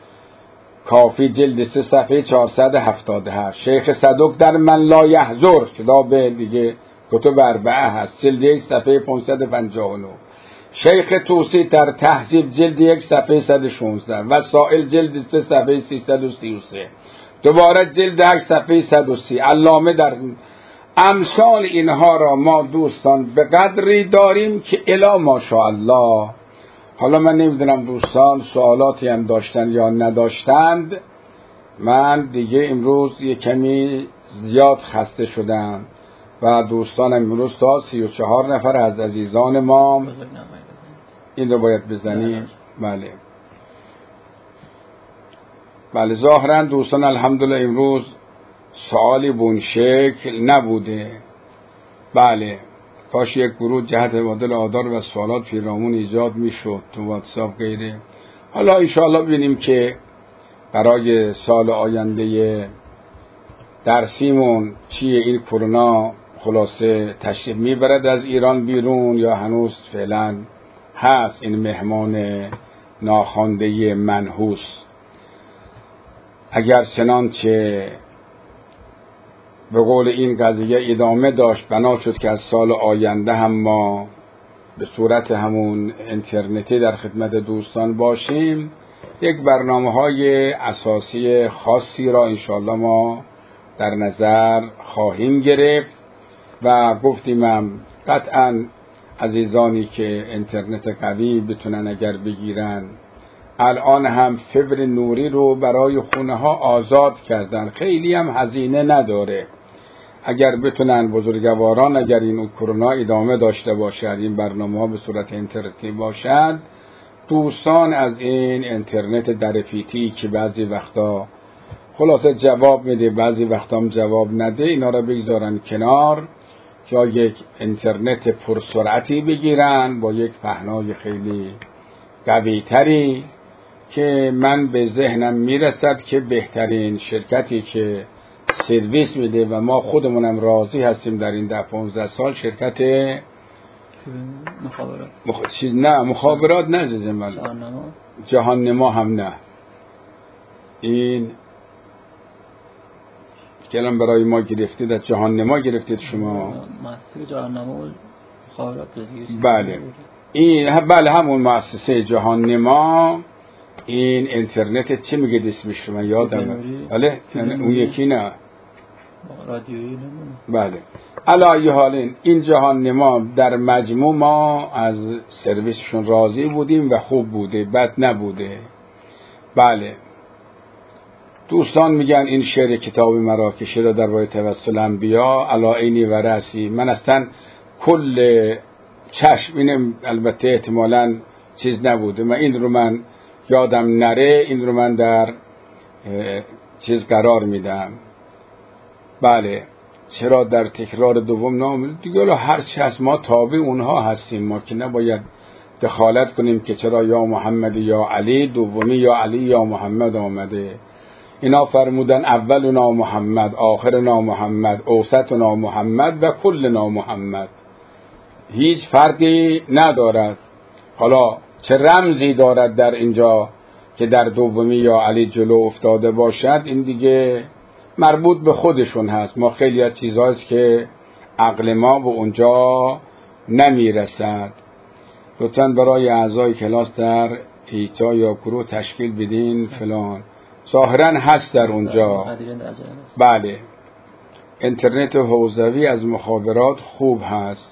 کافی جلد 3 صفحه 477. شیخ صدوق در من لا یحضر، کتاب دیگه کتب اربعه هست، جلد 1 صفحه 559. شیخ توسی در تهذیب جلد 1 صفحه 116 و سائل جلد 3 صفحه 333. دوباره جلد 8 صفحه 130. علامه در امثال اینها را ما دوستان به قدری داریم که الا ماشاءالله. حالا من نمیدونم دوستان سوالاتی هم داشتن یا نداشتند. من دیگه امروز یه کمی زیاد خسته شدم و دوستانم امروز تا 34 نفر از عزیزان ما این رو باید بزنیم. بله ظاهرا دوستان الحمدلله امروز سوالی بون شکل نبوده. بله کاش یک گروه جهت مدل آدار و سوالات پیرامون ایجاد میشد تو واتساپ غیره. حالا انشاءالله ببینیم که برای سال آینده درسیمون چیه. این کرونا خلاصه تشریف میبرد از ایران بیرون یا هنوز فعلا هست این مهمان ناخوانده منحوس؟ اگر چنانچه به قول این قضیه ادامه داشت بنا شد که از سال آینده هم ما به صورت همون اینترنتی در خدمت دوستان باشیم، یک برنامه‌های اساسی خاصی را انشاءالله ما در نظر خواهیم گرفت و گفتیم هم قطعا عزیزانی که اینترنت قوی بتونن اگر بگیرن، الان هم فبر نوری رو برای خونه ها آزاد کردن، خیلی هم هزینه نداره. اگر بتونن بزرگواران اگر این کرونا ادامه داشته باشد این برنامه ها به صورت اینترنتی باشد دوستان از این اینترنت درفیتی که بعضی وقتا خلاصه جواب میده بعضی وقتا هم جواب نده، اینا را بگذارن کنار، یا یک اینترنت پرسرعتی بگیرن با یک پهنای خیلی قوی تری که من به ذهنم میرسد که بهترین شرکتی که سرویس میده و ما خودمونم راضی هستیم در این 15 سال شرکت مخابرات مخابرات نه جهان نما هم نه. این کلام برای ما گرفتید، از جهان نما گرفتید شما. مؤسسه جهان نما و مخابرات دیگه. بله بله همون مؤسسه جهان نما. این اینترنت چی میگه اسمش شما یادم؟ بله اون یکی نه رادیویی نمونه. بله علی حال این جهان نما در مجموع ما از سرویسشون راضی بودیم و خوب بوده، بد نبوده. بله دوستان میگن این شعر کتاب مراکشی را در راه توسل انبیا علی عینی و رأسی. من اصلا کل چشم اینم البته احتمالاً چیز نبوده، این رو من یادم نره، این رو من در چیز قرار میدم. بله چرا در تکرار دوم نام دیگه هر چی از ما تابع اونها هستیم، ما که نباید دخالت کنیم که چرا یا محمد یا علی دومی یا علی یا محمد آمده. اینا فرمودن اولنا محمد، آخرنا محمد، اوسطنا محمد و کلنا محمد. هیچ فرقی ندارد. حالا چه رمزی دارد در اینجا که در دومی یا علی جلو افتاده باشد، این دیگه مربوط به خودشون هست. ما خیلی از چیزهاست که عقل ما به اونجا نمیرسد. لطفاً برای اعضای کلاس در ایتا یا گروه تشکیل بدین فلان، ظاهراً هست در اونجا. بله اینترنت حوزوی از مخابرات خوب هست.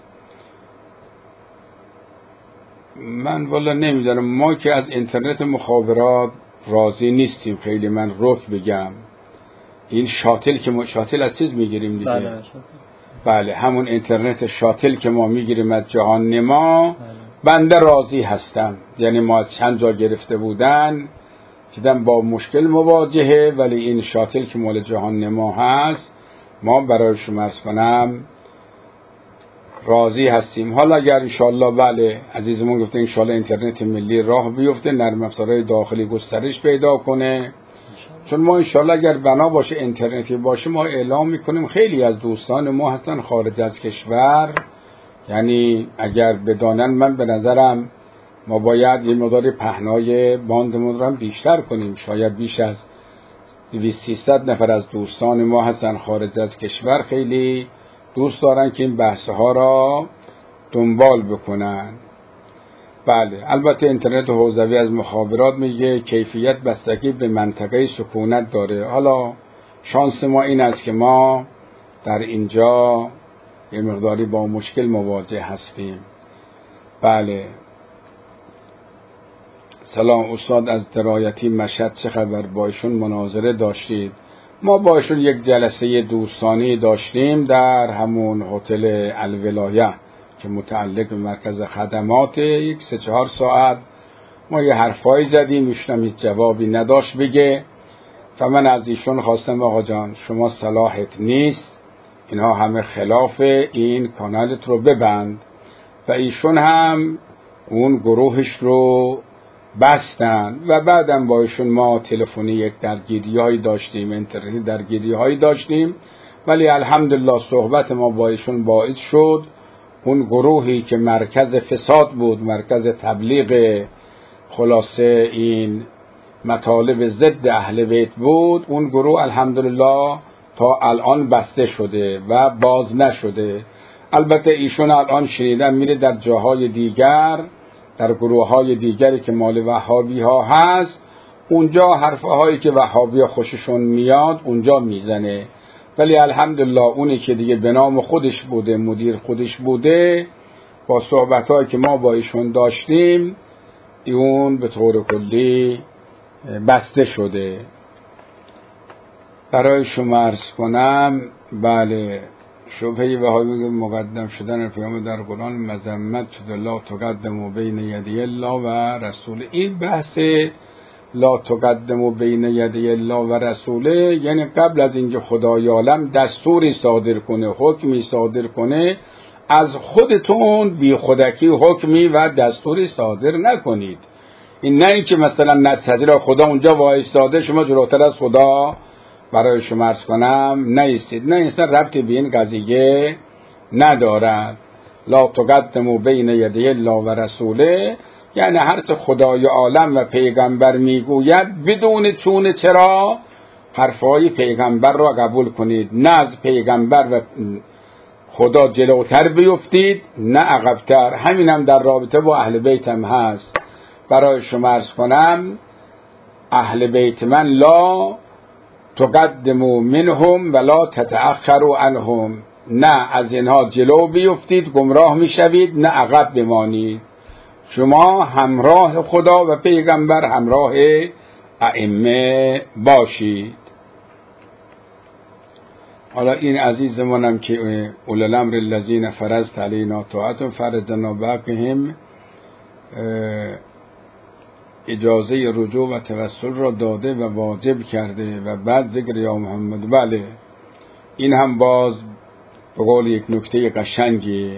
من والا نمیدونم، ما که از اینترنت مخابرات راضی نیستیم خیلی. من رک بگم این شاتل که ما شاتل از چیز میگیریم دیگه. بله همون اینترنت شاتل که ما میگیریم از جهان نما. بنده راضی هستم، یعنی ما از چند جا گرفته بودن دیدم با مشکل مواجهه، ولی این شاتل که مال جهان نما هست ما برای شما عرض کنم راضی هستیم. حالا اگر انشاءالله بله عزیزمون گفته انشاءالله اینترنت ملی راه بیفته، نرم افزارهای داخلی گسترش پیدا کنه، چون ما انشاءالله اگر بنا باشه اینترنتی باشه ما اعلام میکنیم خیلی از دوستان ما هستن خارج از کشور، یعنی اگر بدانن من به نظرم ما باید یه مقدار پهنای باندمون رو بیشتر کنیم. شاید بیش از 200-300 نفر از دوستان ما هستن خارج از کشور، خیلی دوست دارن که این بحث‌ها را دنبال بکنن. بله البته اینترنت حوزوی از مخابرات میگه کیفیت بستگی به منطقه سکونت داره. حالا شانس ما این است که ما در اینجا یه مقداری با مشکل مواجه هستیم. بله سلام استاد، از درایتی مشهد چه خبر؟ با ایشون مناظره داشتید؟ ما با ایشون یک جلسه دوستانه داشتیم در همون هتل الولایه که متعلق به مرکز خدمات. یک 3-4 ساعت ما یه حرفایی زدیم، ایشون هیچ جوابی نداشت بگه. فمن از ایشون خواستم آقا جان شما صلاحت نیست، اینها همه خلاف این، کانالت رو ببند. و ایشون هم اون گروهش رو بستن و بعدم با ایشون ما تلفنی یک درگیری‌هایی داشتیم، اینترنتی درگیری‌هایی داشتیم، ولی الحمدلله صحبت ما با ایشون باعث شد اون گروهی که مرکز فساد بود، مرکز تبلیغ خلاصه این مطالب ضد اهل بیت بود، اون گروه الحمدلله تا الان بسته شده و باز نشده. البته ایشون الان شنیدم میره در جاهای دیگر، در گروه های دیگری که مال وهابی ها هست، اونجا حرفه هایی که وهابی ها خوششون میاد اونجا میزنه. ولی الحمدلله اونی که دیگه به نام خودش بوده، مدیر خودش بوده، با صحبت هایی که ما با ایشون داشتیم اون به طور کلی بسته شده. برای شما عرض کنم بله شبهه وهابی مقدم شدن پیامبر در قرآن مذمت شده، لا تقدموا بین یدی الله و رسول. این بحث لا تقدموا بین یدی الله و رسوله یعنی قبل از اینکه خدای عالم دستوری صادر کنه، حکمی صادر کنه، از خودتون بی خودکی حکمی و دستوری صادر نکنید. این نه اینکه مثلا نستحضر خدا اونجا وایستاده شما جلوتر از خدا برای شما عرض کنم نیستید. نه، اصلا ربطی به این قضیه ندارد. لا تقدموا بین یدی الله و رسوله یعنی هر چه خدای عالم و پیغمبر میگوید بدون چون چرا حرفای پیغمبر را قبول کنید، نه از پیغمبر و خدا جلوتر بیفتید نه عقبتر. همین هم در رابطه با اهل بیت هم هست. برای شما عرض کنم اهل بیت من لا تقدموا منهم ولا تتأخروا عنهم، نه از اینها جلو بیفتید گمراه میشوید نه عقب بمانید. شما همراه خدا و پیغمبر، همراه ائمه باشید. حالا این عزیزمونم که اولي الامر الذین فرضت علینا طاعتهم فرضنا بحقهم اجازه رجوع و توسل را داده و واجب کرده و بعد ذکر یا محمد. بله این هم باز به قول یک نکته قشنگی،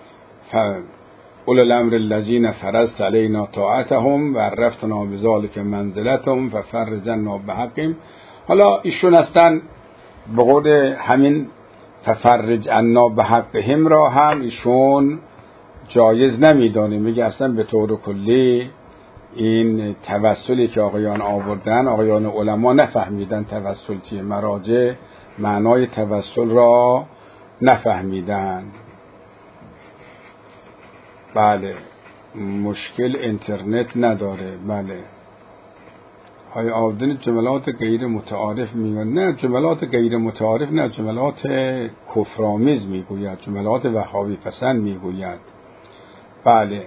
اولي الامر الذین فرضت علینا طاعتهم و عرفتنا بذلک منزلتهم ففرجنا بحقهم. حالا ایشون هستن به قول همین ففرج عنا بحقهم را هم ایشون جایز نمیدانه، میگه اصلا به طور کلی این توسلی که آقایان آوردن، آقایان علما نفهمیدن توسل چیه، مراجع معنای توسل را نفهمیدن. بله مشکل اینترنت نداره. بله های آوردن جملات غیر متعارف میگن، نه جملات غیر متعارف نه، جملات کفرآمیز میگوید، جملات وهابی پسند میگوید. بله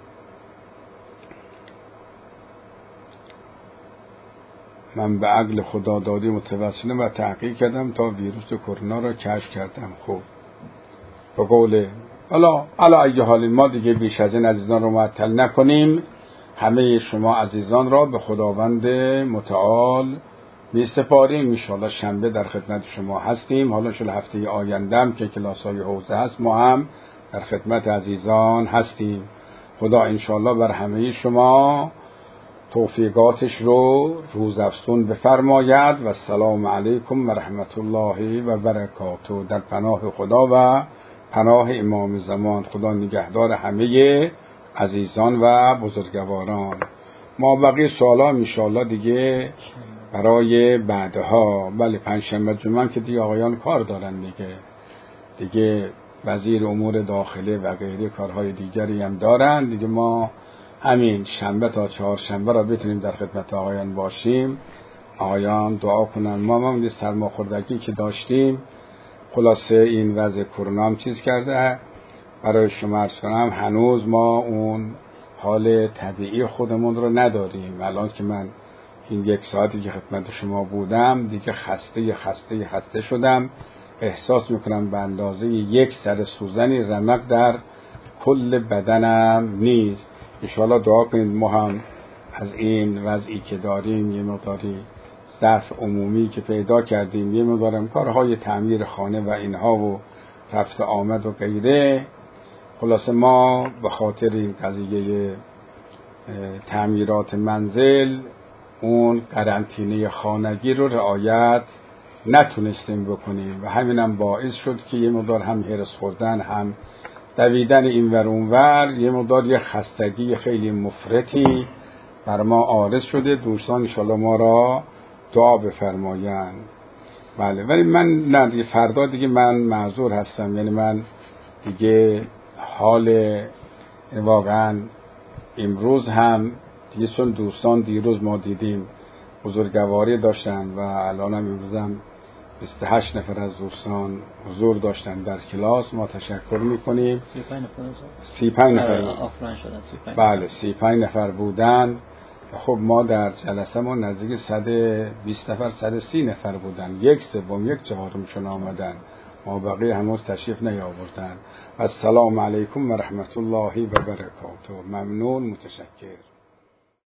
من به عقل خدادادی متوسلم و تحقیق کردم تا ویروس کرونا را کشف کردم. خب به قول حالا علی ای حال ما دیگه بیش از این عزیزان رو معطل نکنیم. همه شما عزیزان را به خداوند متعال می سپاریم. ان شاءالله شنبه در خدمت شما هستیم. حالا شل هفته آینده هم که کلاس‌های حوزه هست ما هم در خدمت عزیزان هستیم. خدا ان شاءالله بر همه شما توفیقاتش رو روزافزون بفرماید و السلام علیکم و رحمت الله و برکاته. در پناه خدا و پناه امام زمان. خدا نگهدار همه عزیزان و بزرگواران. ما بقیه سوالا ان شاءالله دیگه برای بعدها. بله پنجشنبه جمعه که دیگه آقایان کار دارن دیگه وزیر امور داخله و غیره کارهای دیگری هم دارن دیگه. ما همین شنبه تا چهارشنبه را بتونیم در خدمت آقایان باشیم. آقایان دعا کنن. ما هم سرماخوردگی که داشتیم خلاصه این وضع کرونا هم چیز کرده برای شما عرض کنم هنوز ما اون حال طبیعی خودمون رو نداریم. الان که من این یک ساعتی که خدمت شما بودم دیگه خسته شدم. احساس میکنم به اندازه یک سر سوزنی رمق در کل بدنم نیست. انشاءالله دعا کنید ما هم از این وضعی که داریم یه مقداری ضعف عمومی که پیدا کردیم، یه مقدارم کارهای تعمیر خانه و اینها و رفت آمد و غیره، خلاصه ما به خاطر این قضیه تعمیرات منزل اون قرنطینه خانگی رو رعایت نتونستیم بکنیم و همینم باعث شد که یه مقدار هم هرس خوردن هم دویدن این ور اون ور یه مقدار یه خستگی خیلی مفرطی بر ما عارض شده. دوستان انشالله ما را دعا بفرمایند. بله ولی من نه فردا دیگه من معذور هستم، یعنی من دیگه حال واقعا امروز هم دیگه چون دوستان دیروز ما دیدیم بزرگواری داشتن و الان هم امروز هم 28 نفر از دوستان حضور داشتن در کلاس. ما تشکر میکنیم. 35 نفر آفلاین شدن. بله 35 نفر بودن. خب ما در جلسه ما نزدیک 120 نفر 130 نفر بودن. 1/3 1/4 آمدن. ما بقیه هنوز تشریف نیاوردن. السلام علیکم و رحمت الله و برکاته. ممنون، متشکر.